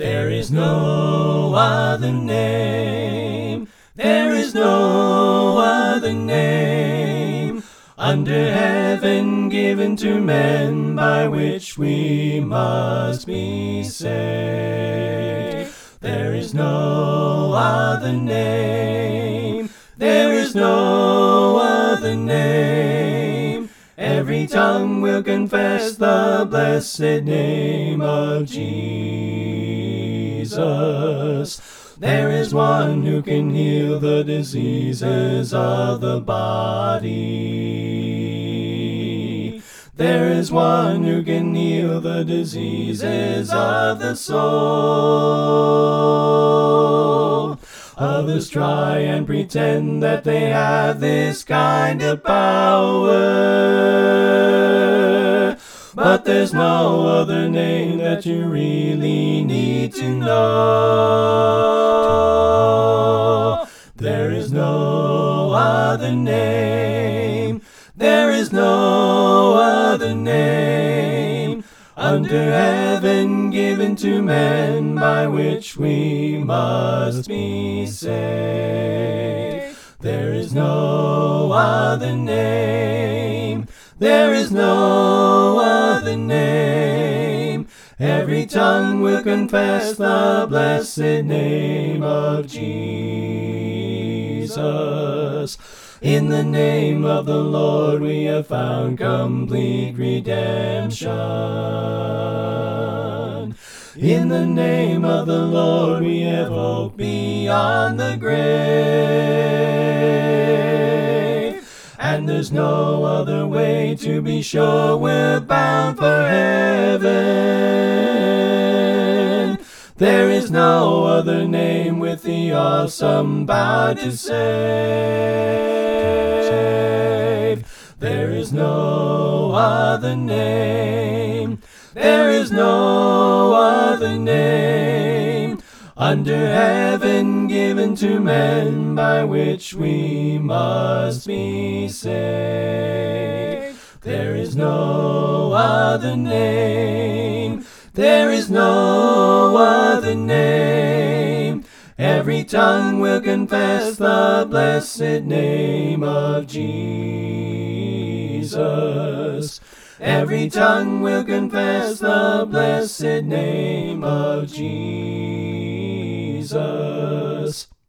There is no other name, there is no other name under heaven given to men by which we must be saved. There is no other name, there is no other name. Every tongue will confess the blessed name of Jesus. There is one who can heal the diseases of the body. There is one who can heal the diseases of the soul. Others try and pretend that they have this kind of power, but there's no other name that you really need to know. There is no other name, there is no other name under heaven given to men by which we must be saved. There is no other name, there is no other name. Every tongue will confess the blessed name of Jesus. In the name of the Lord we have found complete redemption. In the name of the Lord we have hope beyond the grave. And there's no other way to be sure we're bound for heaven. There is no other name with the awesome power to save. There is no other name, there is no other name under heaven given to men by which we must be saved. There is no other name, there is no other name. Every tongue will confess the blessed name of Jesus. Every tongue will confess the blessed name of Jesus.